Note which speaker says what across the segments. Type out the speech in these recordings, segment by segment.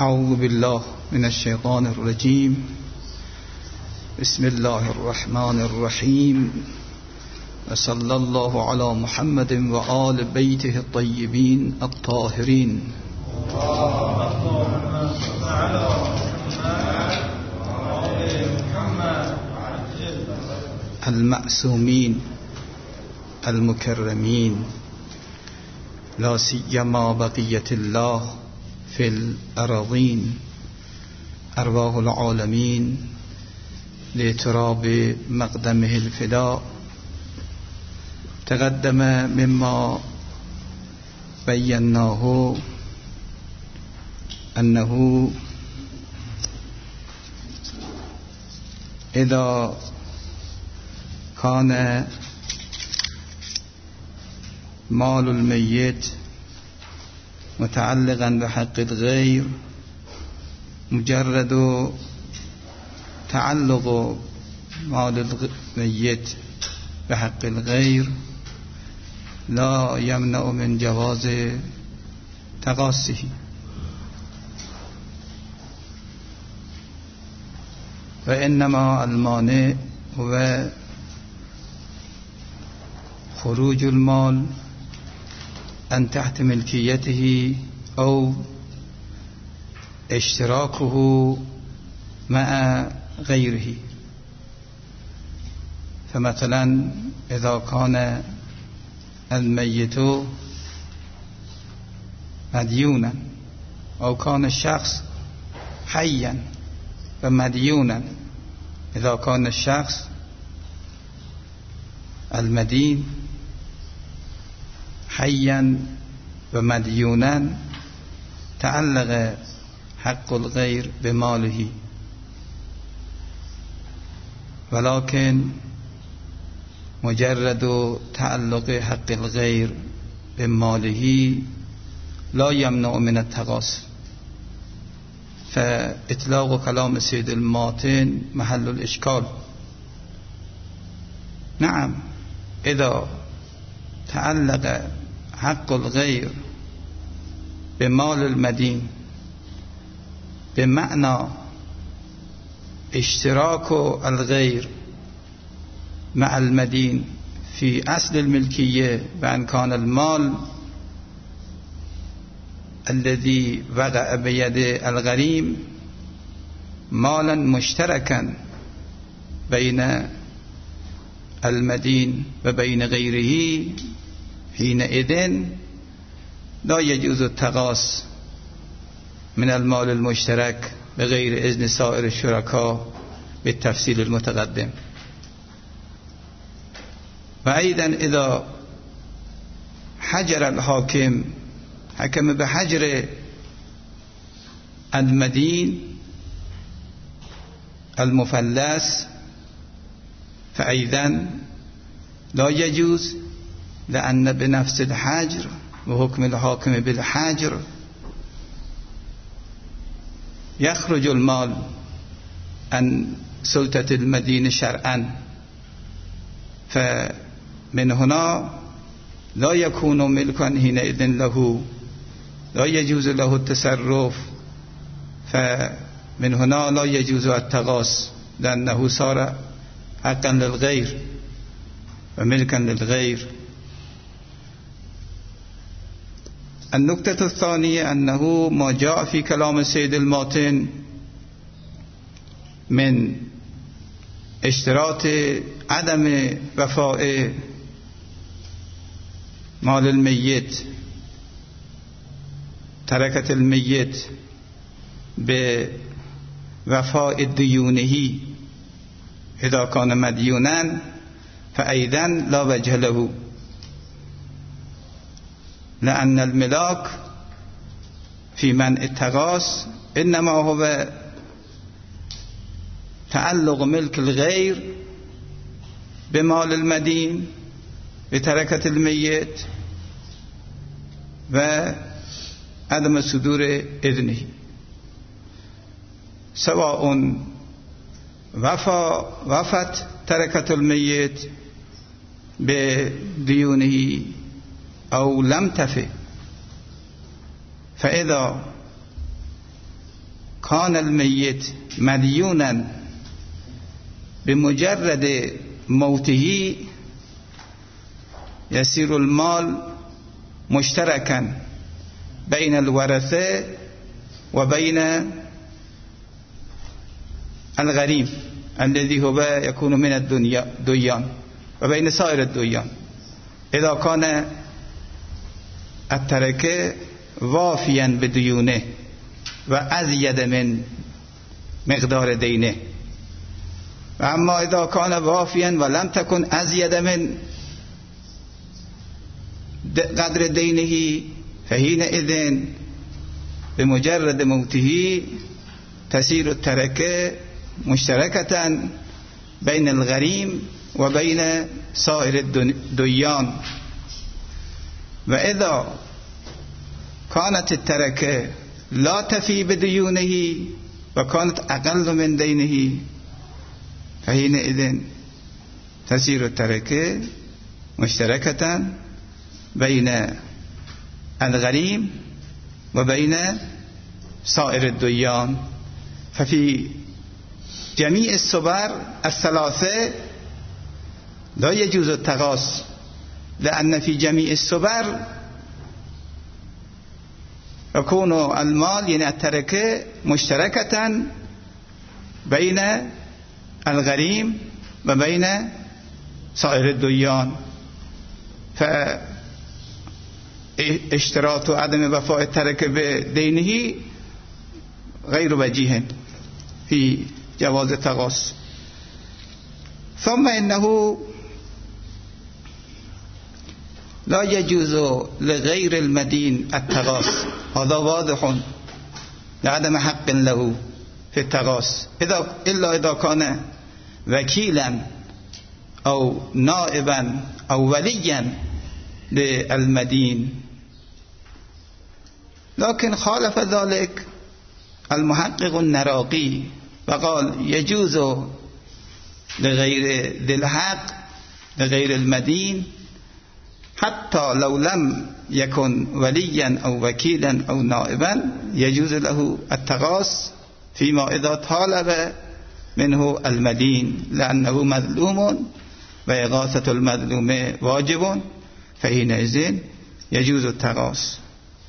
Speaker 1: اعوذ بالله من الشیطان الرجیم. بسم الله الرحمن الرحیم و صلی الله علی محمد و آل بیته الطیبین الطاهرین المعصومین المکرمین، لا سیما بقیت الله فی الارضین، ارواح العالمین لتراب مقدمه الفداء. تقدم مما بیناه انه اذا كان مال المیت متعلقا بحق الغیر، مجرد تعلق مال المیت بحق الغیر لا يمنع من جواز تقاصه، وإنما المانع هو خروج المال عن تحت ملكيته أو اشتراكه مع غيره. فمثلا إذا كان الميت مديونا أو كان الشخص حيا ومديونا، إذا كان الشخص المدين حيا ومديونا تعلق حق الغير بماله، ولكن مجرد تعلق حق الغير بماله لا يمنع من التقاصي. فإطلاق كلام سيد الماتن محل الإشكال. نعم، إذا تعلق حق الغير بمال المدين بمعنى اشتراك الغير مع المدين في أصل الملكية، بأن كان المال الذي وقع بيد الغريم مالا مشتركا بين المدين وبين غيره، حينئذ لا يجوز التقاص من المال المشترك بغير إذن سائر الشركاء بالتفصيل المتقدم. وأيضا إذا حجر الحاكم حكم بحجر المدين المفلس فأيضا لا يجوز، لأن بنفس الحجر وحكم الحاكم بالحجر يخرج المال عن سلطة المدين شرعا، فمن هنا لا يكون ملكا حينئذ له، لا يجوز له التصرف، فمن هنا لا يجوز التقاص، لأنه صار حقا للغير وملكا للغير. النقطة الثانية أنه ما جاء في كلام السيد الماتن من اشتراط عدم وفاء مال الميت، تركة الميت بوفاء ديونه إذا كان مديونا، فأيضا لا وجه له، لأن الملاك في منع التقاص إنما هو تعلق ملك الغير بمال المدين بتركة الميت وعدم صدور إذنه، سواء وفت تركة الميت بديونه أو لم تفي. فإذا کان المیت مدیونا بمجرد موته يسير المال مشتركا بين الورثة وبين الغريم الذي هو يكون من الديان وبين سائر الديان إذا كان التركة وافيا بديونه وأزيد من مقدار دينه، أما إذا كان وافيا ولم تكن أزيد من قدر دينه فحينئذ بمجرد موته تسير التركة مشتركة بين الغريم وبين سائر الديان. وإذا كانت التركة لا تفي بديونه وكانت أقل من دينه فحينئذ تسير التركة مشتركة بين الغريم وبين سائر الديان. ففي جميع الصور الثلاثة لا يجوز التقاص، لأن في جميع الصور يكون المال يعني التركة مشتركة بين الغريم وبين سائر الديان، فاشتراط عدم وفاء التركة بدينه غير وجيه في جواز التقاص. ثم إنه لا يجوز لغير المدين التقاص، هذا واضح لعدم حق له في التقاص إلا إذا كان وكيلا أو نائبا أو وليا للمدين. لكن خالف ذلك المحقق النراقي وقال يجوز لغير ذي الحق لغير المدين حتى لو لم يكن وليا أو وكيلا أو نائبا يجوز له التقاص فيما إذا طالب منه المدين، لأنه مظلوم وإغاثة المظلوم واجب، فحينئذ يجوز التقاص.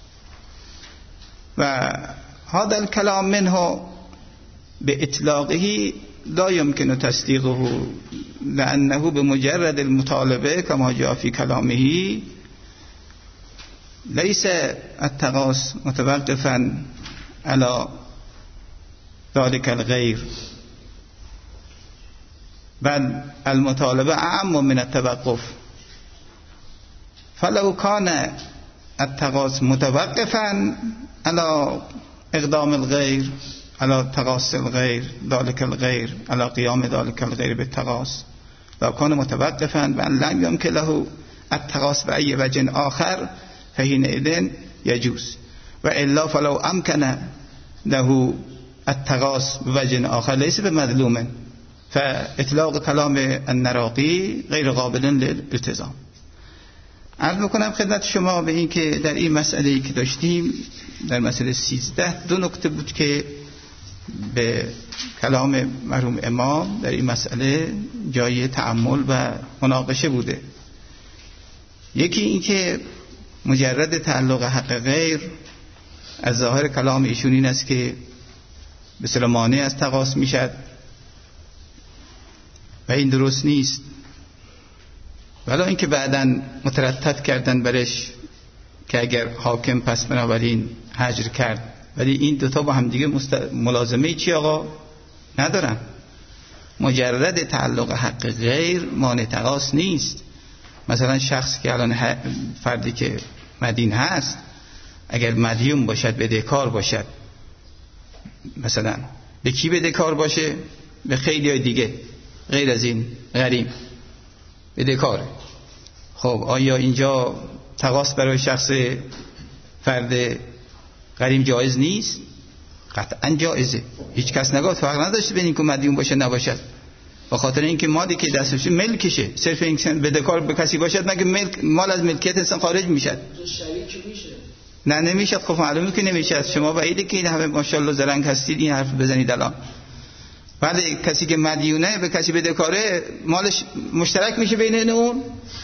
Speaker 1: وهذا الكلام منه بإطلاقه لا يمكن تصديقه، لأنه بمجرد المطالبة كما جاء في كلامه ليس التقاص متوقفا على ذلك الغير، بل المطالبة أعم من التوقف. فلو كان التقاص متوقفا على إقدام الغير على تقاص الغير ذلك الغير على قيام ذلك الغير بالتقاص، لو كان متوقفا بأن لم يمكن له التقاص بأي وجه آخر فحينئذ يجوز، وإلا فلو أمكن له التقاص بوجه آخر ليس بمظلوم، فإطلاق كلام النراقي غير قابل للالتزام. عرض میکنم خدمت شما به این که در این مسئله‌ای که داشتیم در مسئله 13 دو نکته بود که به کلام مرحوم امام در این مسئله جای تأمل و مناقشه بوده. یکی این که مجرد تعلق حق غیر از ظاهر کلام ایشون این است که به صلاح مانع از تقاص میشد و این درست نیست، ولی اینکه بعداً مترتب کردن برش که اگر حاکم پس بنابراین حجر کرد، ولی این دوتا با هم دیگه ملازمه چی آقا ندارن. مجرد تعلق حق غیر مانع تقاص نیست. مثلا شخص که الان فردی که مدین هست اگر مدیون باشد بدهکار باشد، مثلا به کی بدهکار باشه؟ به خیلی های دیگه غیر از این غریم بدهکاره. خب آیا اینجا تقاص برای شخص فرد غریم جایز نیست؟ قطعا جایزه. هیچ کس نگاه فرق نداشته بین اینکه مدیون باشه نباشد، به خاطر اینکه مالی که دستش ملکشه، صرف اینکه بدهکار به کسی باشد مگه مال از ملکیت انسان خارج میشد؟
Speaker 2: شریک میشه.
Speaker 1: نه نمیشه. خب معلومه که نمیشه. شما بعیده که این همه ماشاءالله زرنگ هستید این حرف بزنید الان. بله کسی که مدیونه به کسی بدهکاره مالش مشترک میشه بین اون.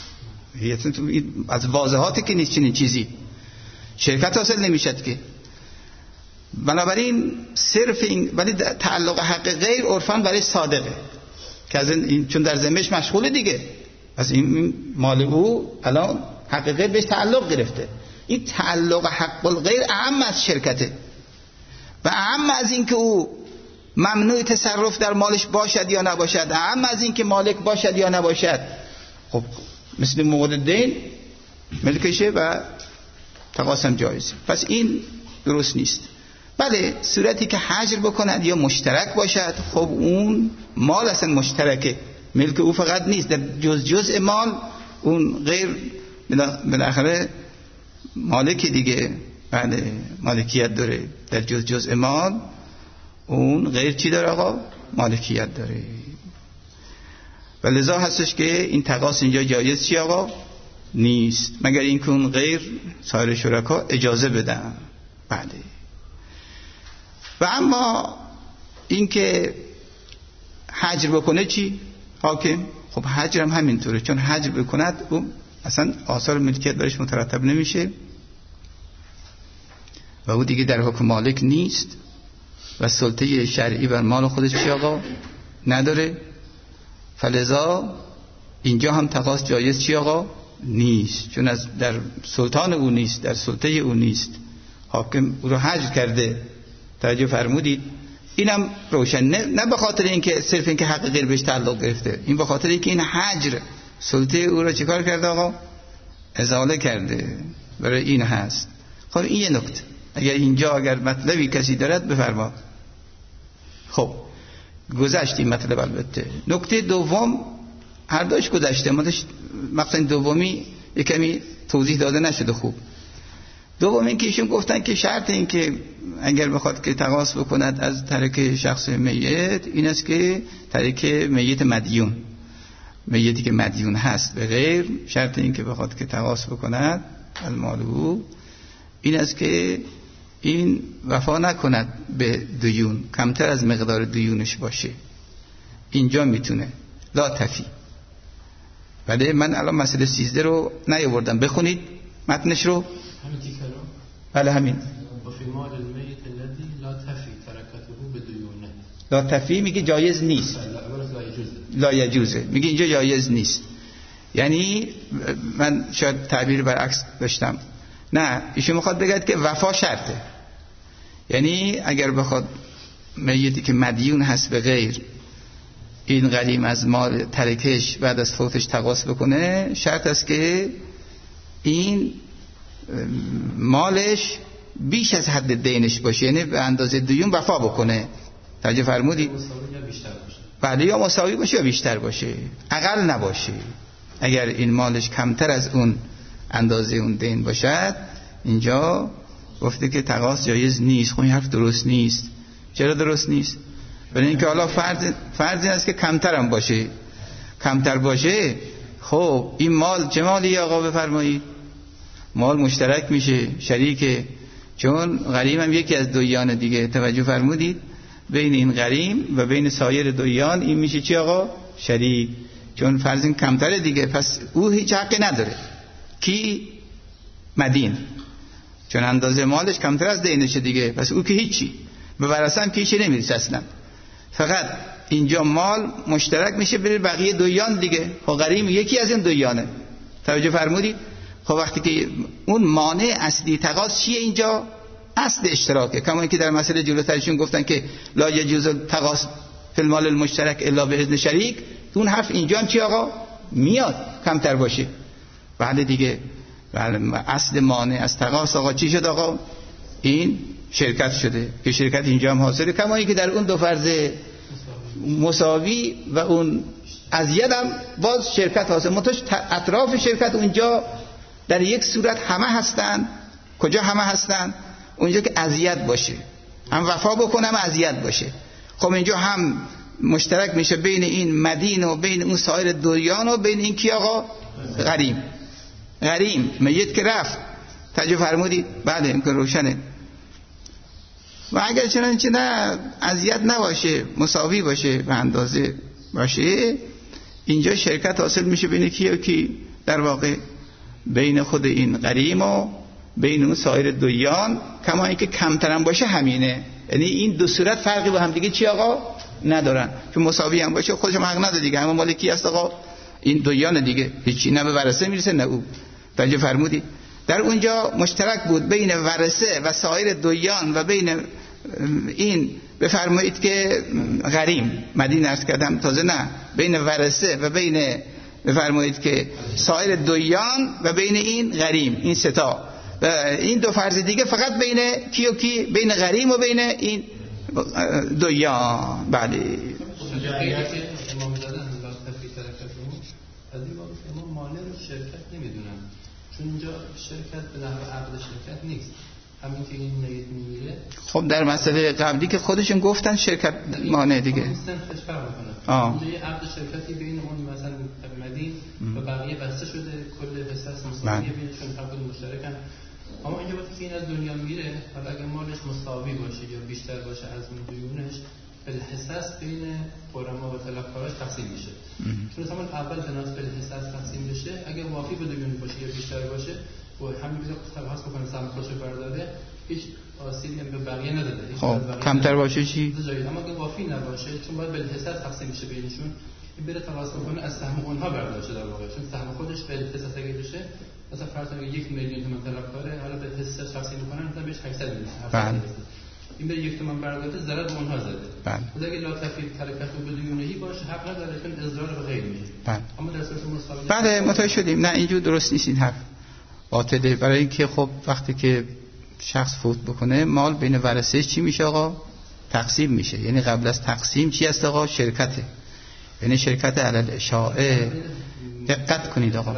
Speaker 1: از واضحاتی که نیست چنین چیزی، شرکت حاصل نمیشد که. بنابراین صرف این، ولی تعلق حق غیر عرفاً برای صادقه که از این چون در ذمهش مشغوله دیگه، از این مال او الان حق غیر بهش تعلق گرفته. این تعلق حق الغیر اعم از شرکته و اعم از این که او ممنوع تصرف در مالش باشد یا نباشد، اعم از این که مالک باشد یا نباشد. خب مثل مورد دین ملکشه و تقاسم جایزه. پس این درست نیست. بله صورتی که حجر بکند یا مشترک باشد، خب اون مال اصلا مشترکه، ملک او فقط نیست، در جزء مال اون غیر بالاخره مالک دیگه. بله مالکیت داره در جزء مال، اون غیر چی داره آقا؟ مالکیت داره. و لذا هستش که این تقاس اینجا جایز چی آقا؟ نیست، مگر اینکه اون غیر سایر شرکا اجازه بدن. بله. و اما اینکه حجر بکنه چی؟ حاکم. خب حجر هم همینطوره، چون حجر بکند اون اصلا آثار ملکیت برش مترتب نمیشه و او دیگه در حکم مالک نیست و سلطه شرعی بر مال خودش چی آقا؟ نداره. فلذا اینجا هم تقاس جایز چی آقا؟ نیست، چون از در سلطان او نیست، در سلطه او نیست. حاکم او رو حجر کرده. توجه فرمودید؟ اینم روشن نه به خاطر اینکه صرف اینکه حق غیر بهش تعلق گرفته، این به خاطر اینکه این حجر سلطه او رو چیکار کرده آقا؟ ازاله کرده. برای این هست. خب این یه نکته. اگر مطلبی کسی دارد بفرما. خب گذشتیم مطلب. البته نکته دوم هر دوش گذشته، مقصد دومی یک کمی توضیح داده نشده خوب. دوم این که ایشون گفتن که شرط این که اگر بخواد که تقاس بکند از ترک شخص میت این است که ترک میت مدیون، میتی که مدیون هست به غیر، شرط این که بخواد که تقاس بکند از مال او این است که این وفا نکند به دیون، کمتر از مقدار دیونش باشه. اینجا میتونه لا تفی. ولی من الان مسئله 13 رو نیاوردم، بخونید متنش رو.
Speaker 2: همین تیکه رو؟
Speaker 1: بله همین.
Speaker 2: و فی مال المیت الذی لا تفی ترکته بدیونه.
Speaker 1: لا تفی میگه جایز نیست، لا یجوزه، میگه اینجا جایز نیست. یعنی من شاید تعبیر برعکس داشتم. نه ایشون میخواد بگه که وفا شرطه. یعنی اگر بخواد میتی که مدیون هست به غیر این غریم از مال ترکش بعد از فوتش تقاس بکنه، شرط است که این مالش بیش از حد دینش باشه، یعنی به اندازه دیون وفا بکنه. توجه فرمودید؟ بله یا مساوی باشه یا بیشتر باشه، اقل نباشه. اگر این مالش کمتر از اون اندازه اون دین باشد، اینجا گفته که تقاس جایز نیست. خب این حرف درست نیست. چرا درست نیست؟ برای اینکه حالا فرض است که کمتر هم باشه. کمتر باشه خب این مال چه مالی آقا بفرمایید؟ مال مشترک میشه، شریکه، چون غریم هم یکی از دویان دیگه. توجه فرمودید؟ بین این غریم و بین سایر دویان این میشه چی آقا؟ شریک. چون فرض این کمتره دیگه، پس او هیچ حقی نداره. کی؟ مدین، چون اندازه مالش کمتر از دینشه دیگه، پس او که هیچی، به ورثه هم که هیچی نمیرسه اصلا. فقط اینجا مال مشترک میشه بین بقیه دویان دیگه. خب غریم یکی از این دویانه. توجه فرمودید؟ خب وقتی که اون مانع اصلی تقاس چیه اینجا؟ اصل اشتراکه. کما اینکه در مسئله جلوترشون گفتن که لا یجوز تقاس فی المال المشترک الا به اذن شریک، اون حرف اینجا هم چی آقا؟ میاد کمتر باشه. بله دیگه، بله اصل مانع از تقاس آقا چی شد آقا؟ این شرکت شده که شرکت اینجا هم حاصله. کما اینکه در اون دو فرض مساوی و اون ازید هم باز شرکت حاصل، منتها اطراف شرکت اونجا در یک صورت همه هستن. کجا همه هستن؟ اونجا که ازید باشه، هم وفا بکنه هم ازید باشه. خب اینجا هم مشترک میشه بین این مدین و بین اون سایر دویان و بین این کی آقا؟ غریم. غریم میت که رفت توجه فرمودید؟ بله این که روشنه. و اگر چنانچه نه اذیت نباشه، مساوی باشه، به اندازه باشه، اینجا شرکت حاصل میشه بین کی و کی؟ در واقع بین خود این غریم و بین اون سایر دویان، کما اینکه کمترم باشه همینه. یعنی این دو صورت فرقی با هم دیگه چی آقا ندارن، که مساوی هم باشه خودش هم حق نداره دیگه، همه مال کی است آقا؟ این دویان دیگه، هیچی نه به ورثه میرسه نه او. توجه فرمودید؟ در اونجا مشترک بود بین ورثه و سایر دویان و بین این بفرمایید که غریم، مدین عرض کردم تازه نه، بین ورثه و بین بفرمایید که سایر دویان و بین این غریم، این ستا و این دو فرض دیگه فقط بین کی و کی؟ بین غریم و بین این دویان. بله
Speaker 2: از این بابت ما مانع رو شرکت نمیدونم، چون اینجا شرکت به نحو عقد شرکت نیست، همین که این میت میمیره.
Speaker 1: خب در مسئله قبلی که خودشون گفتن شرکت مانع دیگه
Speaker 2: نیستن، فرق میکنه. اینجا یه عقد شرکتی بین اون مثلا مدین و بقیه بسته شده، کل حصص مساویه بینشون، هر کدوم مشترکن. اما اینجا وقتی که این از دنیا میره، حالا اگه مالش مساوی باشه یا بیشتر باشه از اون دیونش، بالحصص بین غرما و طلبکاراش تقسیم میشه. چون مثلا اول بناس بالحصص تقسیم بشه، اگه وافی به دیون باشه یا بیشتر باشه و همین بیزا تبحث بکنه سهم خودشو برداره، هیچ آسیبی هم به بقیه نداده.
Speaker 1: خب کمتر باشه چی؟
Speaker 2: اما اگه وافی نباشه، چون باید بالحصص تقسیم میشه بینشون، این بره تقاضا بکنه از سهم اونها برداشته در واقع، چون سهم خودش بالحصص اگه بشه، مثلا فرض کنید 1 میلیون تومان طلبکاره، حالا به حصص تقسیم میکنن مثلا بهش 800 میلیون. این به 1 تومان برداشته، ضرر به اونها زده. بله. اگه لا تفید حرکت و بدونهی باشه، حق نداره، چون اضرار به غیر میشه.
Speaker 1: بله.
Speaker 2: اما در صورت مساوی
Speaker 1: بله متوجه شدیم. نه اینجور درست نیست، این حرف باطله. برای اینکه خب وقتی که شخص فوت بکنه، مال بین ورثه چی میشه آقا؟ تقسیم میشه. یعنی قبل از تقسیم چی است آقا؟ شرکته. یعنی شرکت علی الاشاعه. دقت کنید آقا،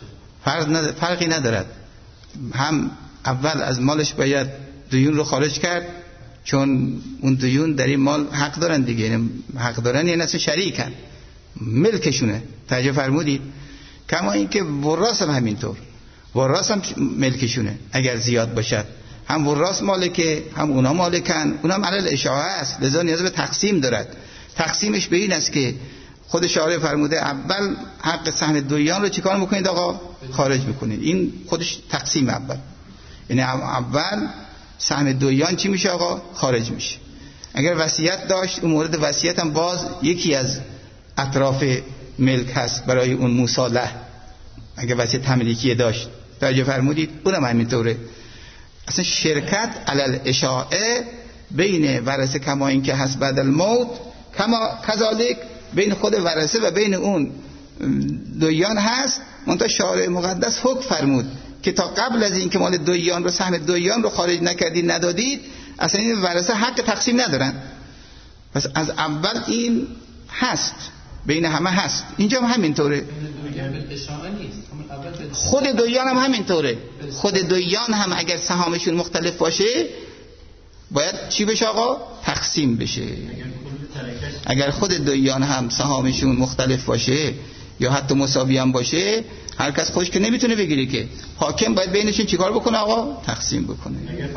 Speaker 1: فرقی ندارد. هم اول از مالش باید دیون رو خارج کرد، چون اون دیون در این مال حق دارن دیگه، یعنی حق دارن یعنی اصلا شریکن، ملکشونه. توجه فرمودید؟ کما اینکه وراث هم همینطور، وراث هم ملکشونه اگر زیاد باشد، هم وراث مالکه هم اونا مالکن، اونا هم علی الاشاعه است، لذا نیاز به تقسیم دارد. تقسیمش به این است که خود شارع فرموده اول حق سهم دویان رو چیکار میکنید آقا؟ خارج میکنید. این خودش تقسیم اول، یعنی اول سهم دویان چی میشه آقا؟ خارج میشه. اگر وصیت داشت، اون مورد وصیت هم باز یکی از اطراف ملک هست برای اون مصالح، اگر وصیت تملیکی داشت. توجه فرمودید؟ اونم همینطوره. اصلا شرکت علی الاشاعه بین ورثه کما این که هست بعد الموت، کما کذالک بین خود ورثه و بین اون دویان هست. منتها شارع مقدس حکم فرمود که تا قبل از این که مال دویان رو، سهم دویان رو خارج نکردید، ندادید، اصلا این ورثه حق تقسیم ندارن. پس از اول این هست، بین همه هست. اینجا هم همینطوره. خود دویان هم همینطوره. خود دویان هم اگر سهامشون مختلف باشه باید چی بشه آقا؟ تقسیم بشه. اگر خود دویان هم سهامشون مختلف باشه یا حتی مساوی هم باشه، هر کس خودش که نمیتونه بگیره، که حاکم باید بینشون چیکار بکنه آقا؟ تقسیم بکنه.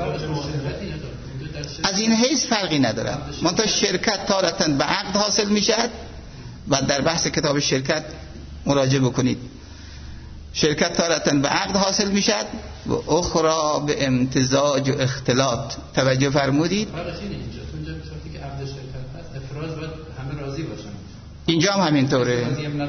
Speaker 1: از این حیث فرقی نداره. منتها شرکت تارتاً به عقد حاصل میشد و در بحث کتاب شرکت مراجعه بکنید. شرکت تارتاً به عقد حاصل میشد و اخرى به امتزاج و اختلاط. توجه فرمودید؟ اینجا هم همینطوره.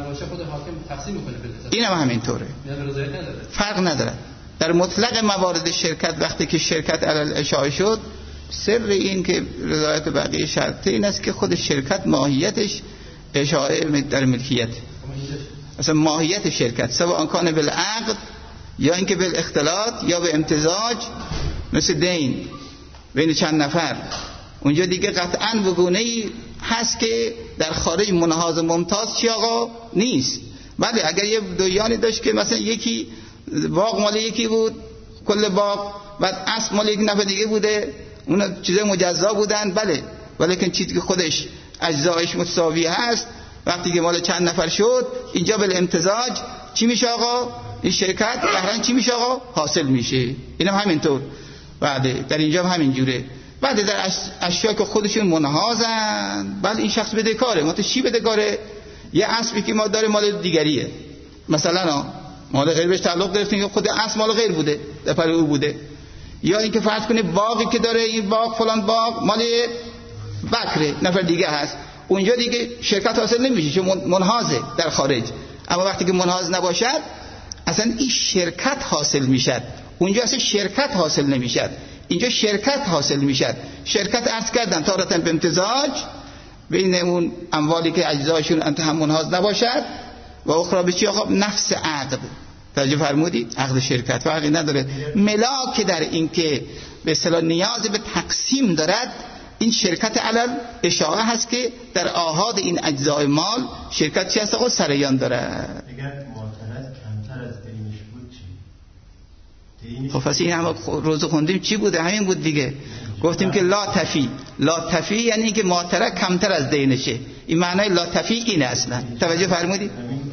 Speaker 1: این هم همینطوره. فرق نداره. در مطلق موارد شرکت وقتی که شرکت علی الاشاعه شد، سر این که رضایت بقیه شرطه این است که خود شرکت ماهیتش اشاعه در ملکیت، اصلا ماهیت شرکت سواء کان بالعقد یا اینکه بالاختلاط یا به امتزاج، مثل دین بین چند نفر، اونجا دیگه قطعاً بگونه‌ای هست که در خارج منحاز ممتاز چی آقا؟ نیست. بله اگر یه دویانی داشت که مثلا یکی باغ مال یکی بود، کل باغ، بعد اصل مال یک نفر دیگه بوده، اونا چیزای مجزا بودن، بله، ولیکن چیزی که خودش اجزایش متساوی هست، وقتی که مال چند نفر شد، اینجا بالامتزاج چی میشه آقا؟ این شرکت قهرن چی میشه آقا؟ حاصل میشه. اینم همینطور. بعد در اینجا هم همینجوره. بعد در اشیاء که خودشون منحازن، بله این شخص بدهکاره. ما تو چی بدهکاره؟ یه اسبی که ما داره مال دیگریه، مثلا مال غیر بهش تعلق گرفتیم که خود اسب مال غیر بوده، در پر او بوده. یا اینکه فرض کنه باغی که داره، این باغ فلان باغ مال بکره، نفر دیگه هست، اونجا دیگه شرکت حاصل نمیشه چون منحازه در خارج. اما وقتی که منحاز نباشد اصلا این شرکت حاصل میشد. اونجا اصلا شرکت حاصل نمیشد، اینجا شرکت حاصل میشد. شرکت عرض کردم تارتاً به امتزاج بین اون اموالی که اجزایشون هم منحاز نباشد و اخرى به چی آقا؟ نفس عقد. توجه فرمودید؟ عقد شرکت فرقی نداره. ملاک در این که به اصطلاح نیاز به تقسیم دارد، این شرکت علل اشاعه هست که در آحاد این اجزای مال شرکت چی هست آقا؟ سریان دارد.
Speaker 3: اگر معترض کمتر از دینش بود چی؟
Speaker 1: خب پس این هم روز خوندیم چی بوده؟ همین بود دیگه. گفتیم که لا تفی. لا تفی یعنی که معترض کمتر از دینشه. این معنای لا تفی اینه اصلا. توجه فرمودید؟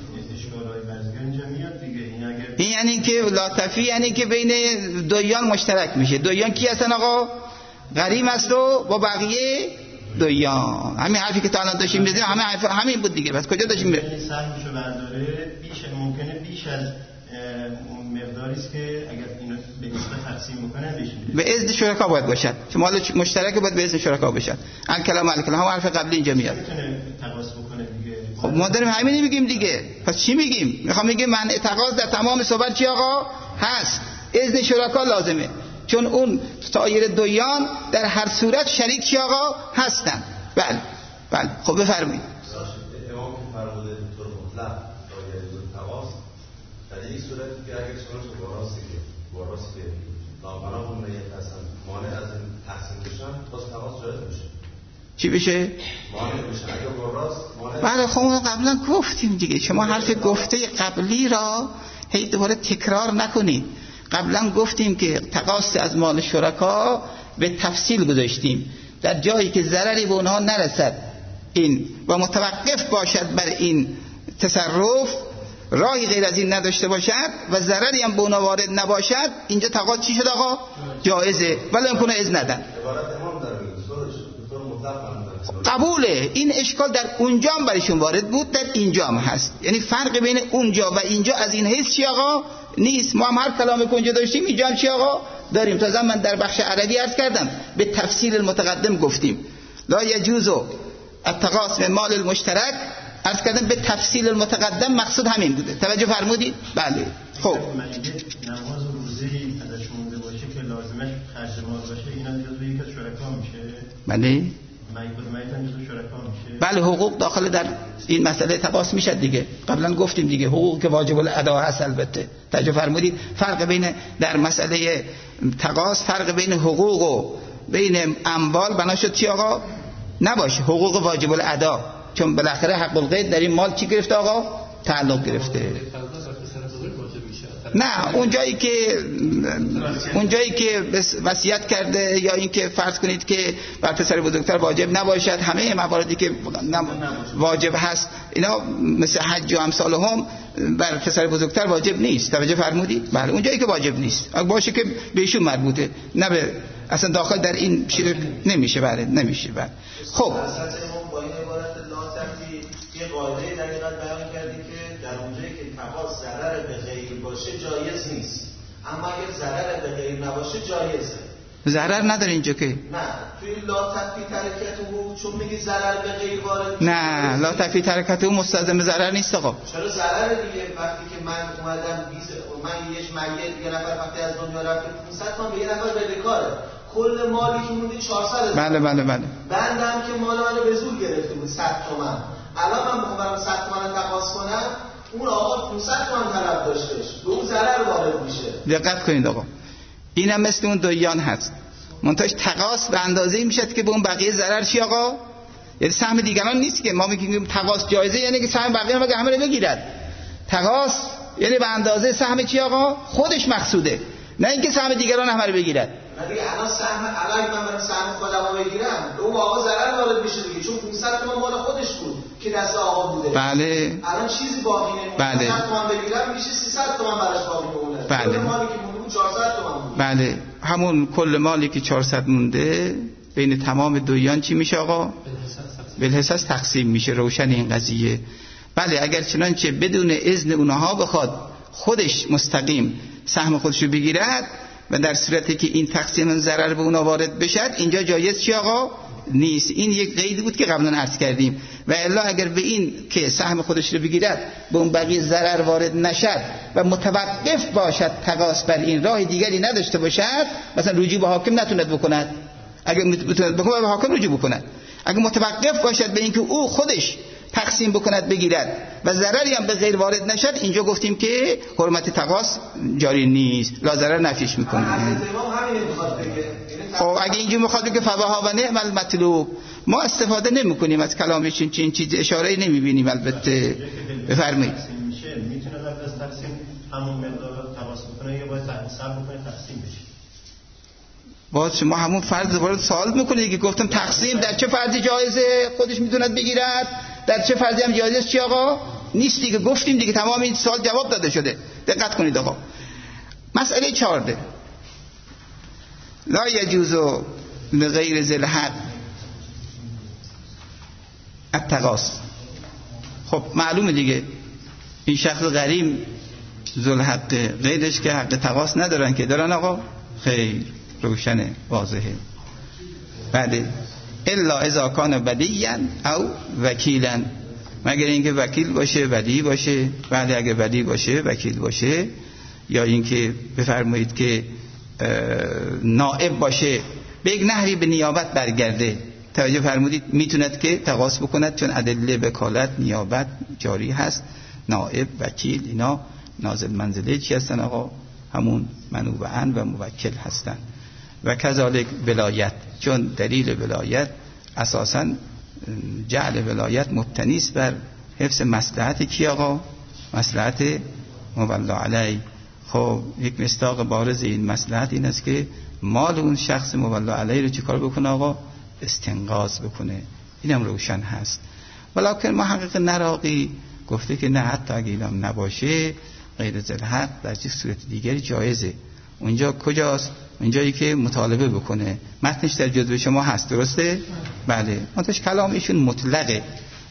Speaker 1: این یعنی که لا تفی یعنی که بین دویان مشترک میشه. دویان کی هستن آقا؟ غریم است و با بقیه دویان. همین حرفی که تا الان داشتیم می‌زدیم همین بود دیگه. بس کجا داشتیم
Speaker 3: سهمشو برداره ممکنه بیش از مقداری است که اگر اینو به نسبت تقسیم بکنن بشه. به
Speaker 1: اذن شرکا باید باشد. چون مال مشترک باید به اذن شرکا باشد. الکلام هم حرف قبلی اینجا میاد.
Speaker 3: میتونه تقاضا بکنه دیگه.
Speaker 1: خب ما داریم همین میگیم دیگه. پس چی میگیم؟ میخوام بگم منع تقاضا در تمام صحبت چی آقا؟ هست. اذن شرکا لازمه. چون اون سایر دویان در هر صورت شریک چی آقا؟ هستن. بله. خب بفرمایید.
Speaker 4: امام که فرموده طور مطلق تقاضا در این صورتی که اگر شما وارثی که نابنا اون نیت هستن مانع از این تقسیم بشن، باز تقاضا جایز میشه.
Speaker 1: چی بشه؟
Speaker 4: مانع بشه. اگر وارث مانع.
Speaker 1: بله خب قبلا گفتیم دیگه. شما حرف گفته قبلی را هی دوباره تکرار نکنید. قبلا گفتیم که تقاضا از مال شرکا به تفصیل گذاشتیم. در جایی که ضرری به اونها نرسد این و متوقف باشد بر این تصرف، راهی غیر از این نداشته باشد و ضرری هم به اونها وارد نباشد، اینجا تقاضا چی شد آقا؟ جایزه. ولی امکانه از ندن. قبوله. این اشکال در اونجا هم برایشون وارد بود، در اینجا هم هست. یعنی فرق بین اونجا و اینجا از این حیث چی آقا؟ نیست. ما هم هر کلامی که اونجا داشتیم اینجا هم چی آقا؟ داریم. تازه من در بخش عربی عرض کردم به تفصیل المتقدم گفتیم لا یجوز التقاضا من مال المشترک. عرض کردم به تفصیل المتقدم مقصود همین بوده. توجه فرمودید؟ بله. خب
Speaker 3: نماز و روزه‌ای ازش مونده باشه که لازمش خرج مال باشه، اینا جزو یک از شرکا میشه.
Speaker 1: بله.
Speaker 3: شرکا میشه.
Speaker 1: بله حقوق داخل در این مسئله تقاضا میشه دیگه. قبلا گفتیم دیگه حقوق که واجب الادا هست. البته توجه فرمودید فرق بین در مسئله تقاضا فرق بین حقوق و بین اموال بنا شد چی آقا؟ نباشه حقوق واجب الادا، چون بالاخره حق الغیر در این مال چی گرفته آقا؟ تعلق گرفته. نه اونجایی که وصیت کرده یا اینکه فرض کنید که بر پسر بزرگتر واجب نباشد، همه مواردی که واجب هست اینا مثل حج و امثال هم بر پسر بزرگتر واجب نیست. توجه فرمودید؟ بله اونجایی که واجب نیست باشه که بهشون مربوطه، نه به اصلا داخل در این شرک نمیشه. بله نمیشه. بله خب
Speaker 4: با این عبارت لا تفی یه قاعده در حقیقت بیان کردی که در اونجایی که تقاضا ضرر به غیر باشه جایز نیست، اما اگر ضرر به غیر نباشه جایزه.
Speaker 1: ضرر نداره اینجا که.
Speaker 4: نه توی لا تفی ترکت او چون میگی ضرر به غیر وارد.
Speaker 1: نه لا تفی ترکت او مستلزم ضرر نیست آقا.
Speaker 4: چرا ضرر دیگه؟ وقتی که من اومدم من یه میت یه نفر وقتی از دنیا رفته 500 تومن به یه نفر بدهکاره، کل مالی که مونده 400.
Speaker 1: بله.
Speaker 4: بندم که مال منو به زور گرفته بود 100 تومن، الان من میخوام برام 100 تومن تقاضا کنم، اون آقا 500 تومن طلب داشتش، به اون ضرر وارد میشه.
Speaker 1: دقت کنید آقا، اینم مثل اون دویان هست، منتاج تقاضا به اندازه‌ای میشد که به اون بقیه ضرر چی آقا؟ یعنی سهم دیگران نیست که ما میگیم تقاضا جایزه، یعنی که سهم بقیه هم همه رو بگیرد. تقاضا یعنی به اندازه سهم چی آقا؟ خودش مقصوده، نه اینکه سهم دیگران همه رو بگیرد.
Speaker 4: دیگه الان سهم الان من برام سهم خودم رو بگیرم، اون آقا ضرر وارد میشه دیگه، چون 500 تومن مال خودش بود
Speaker 5: که دست آقا بوده.
Speaker 1: بله.
Speaker 5: الان چیزی باقی نمونه.
Speaker 1: بله.
Speaker 5: 100 تومان بگیرم میشه 300 تومان براش باقی مونده.
Speaker 1: بله.
Speaker 5: کل مالی که مونده بود 400 تومان بود.
Speaker 1: بله، همون کل مالی که 400 مونده بین تمام دویان چی میشه آقا؟ بالحصص تقسیم میشه. روشن این قضیه. بله، اگر چنانچه بدون اذن اونها بخواد خودش مستقیم سهم خودشو بگیرد و در صورتی که این تقسیم ضرر به اونا وارد بشد، اینجا جایز چی آقا؟ نیست. این یک قیدی بود که قبلا عرض کردیم. و الا اگر به این که سهم خودش رو بگیرد به اون بقیه ضرر وارد نشد و متوقف باشد تقاص بر این، راه دیگری نداشته باشد، مثلا رجوع به حاکم نتوند بکند، اگر بتوند بکنه به حاکم رجوع بکند. اگر متوقف باشد به اینکه او خودش تقسیم بکند بگیرد و ضرری هم به غیر وارد نشد، اینجا گفتیم که حرمت تقاص جاری نیست، لا ضرر نفیش میکنه. خب اگه اینجوری میخواد بگه فبها و نعم المطلوب، ما استفاده نمیکنیم از کلامشون، چین چیز اشاره نمیبینیم. البته بفرمایید.
Speaker 3: میتونه قبل از تقسیم همون مقدار تقاص بکنه یا باید صبر بکنه تقسیم بشه؟
Speaker 1: باز شما همون فرض وارد سوال میکنید که گفتم تقسیم در چه فرضی جایزه خودش میتوند بگیرد، در چه فرضی هم جایزه چی آقا؟ نیست دیگه. گفتیم دیگه تمام این سوال جواب داده شده. دقت کنید آقا. مسئله 14 لا یجوز لغیر ذی الحق التقاص. خب معلومه دیگه این شخص غریم ذو الحق غیرش که حق تقاص ندارن که دارن آقا؟ خیر، روشنه، واضحه. بعد الا اذا کان بدیا او وکیلا، مگر اینکه وکیل باشه، بدی باشه. بعد اگه بدی باشه، وکیل باشه، یا اینکه بفرمایید که نائب باشه، به یک نحوی به نیابت برگرده. توجه فرمودید؟ میتوند که تقاص بکند، چون ادله وکالت نیابت جاری هست. نائب، وکیل، اینا نازل منزله چی هستن آقا؟ همون منوبعن و موکل هستن. و کذالک ولایت، چون دلیل ولایت اساساً جعل ولایت مبتنی است بر حفظ مصلحت کی آقا؟ مصلحت مولا علی. خب یک مصداق بارز این مصلحت این است که مال اون شخص مولا علی رو چیکار بکنه آقا؟ استنقاذ بکنه. اینم روشن هست. ولکن محقق نراقی گفته که نه، حتی اگه اینم نباشه غیر ذی الحق در چه صورت دیگری جایزه. اونجا کجاست؟ اونجایی که مطالبه بکنه. متنش در جزوه شما هست، درسته؟ بله. منتش کلام ایشون مطلقه،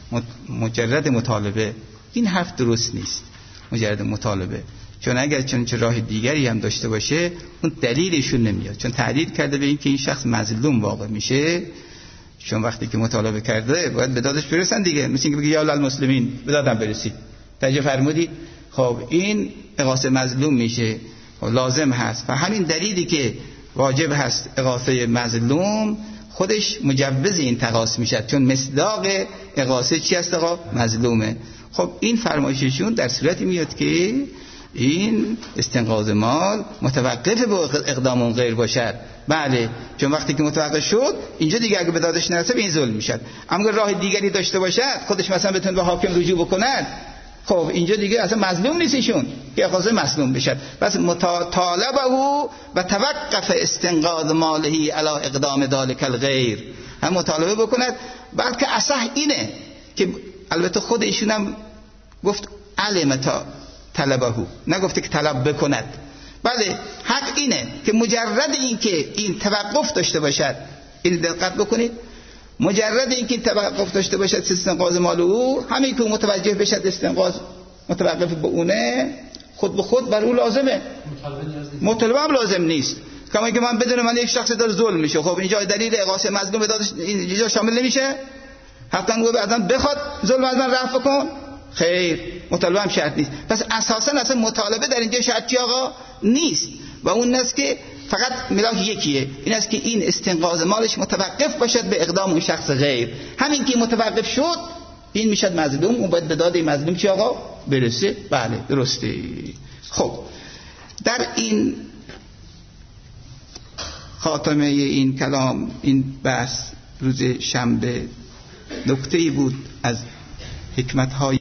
Speaker 1: مجرد مطالبه. این حرف درست نیست، مجرد مطالبه. چون اگر چه راه دیگری هم داشته باشه اون دلیلشون نمیاد، چون تعدیل کرده به این که این شخص مظلوم واقع میشه. چون وقتی که مطالبه کرده باید به دادش برسن دیگه، مثل اینکه بگه یا المسلمین به دادم برسید. توجه فرمودید؟ خب این اغاثه مظلوم میشه، لازم هست. و همین دلیلی که واجب هست اغاثه مظلوم خودش مجوز این تقاص میشه، چون مصداق اغاثه چی هست آقا؟ مظلومه. خب این فرمایششون در صورتی میاد که این استنقاذ مال متوقف به اقدام اون غیر باشد. بله، چون وقتی که متوقف شد اینجا دیگه اگه به دادش نرسه به این ظلم میشد. اما راه دیگری داشته باشد، خودش مثلا بتونه به حاکم رجوع بکند، خب اینجا دیگه اصلا مظلوم نیست ایشون که اخاذه مظلوم بشد. پس مطالبه و توقف استنقاذ ماله علی اقدام ذلک الغیر، هم مطالبه بکند. بلکه اصح اینه که البته خود ایشون هم گفت علم تا طلبه، نگفته که طلب بکند. بله، حق اینه که مجرد این که این توقف داشته باشد، این دقت بکنید، مجرد این که توقف داشته باشد استنقاذ مال او، همین که متوجه بشد استنقاذ متوقف به اونه، خود به خود بر او لازمه، مطالبه هم لازم نیست. کما اینکه من بدون من یک شخص داره ظلم میشه، خب اینجا دلیل اغاثه مظلوم دادش اینجا شامل نمیشه؟ حتما گفت ازن بخواد ظلم از من رفع کن، خیر، مطالبه هم شرط نیست. پس اساسا اصلا مطالبه در اینجا شرطی آقا نیست. و اون است که فقط ملاک یکیه، این است که این استنقاذ مالش متوقف باشد به اقدام اون شخص غیر. همین که متوقف شد این میشد مظلوم، اون باید به داد مظلوم چی آقا؟ برسه. بله درسته. خب در این خاتمه این کلام، این بحث روز شنبه، نکته‌ای بود از حکمت‌های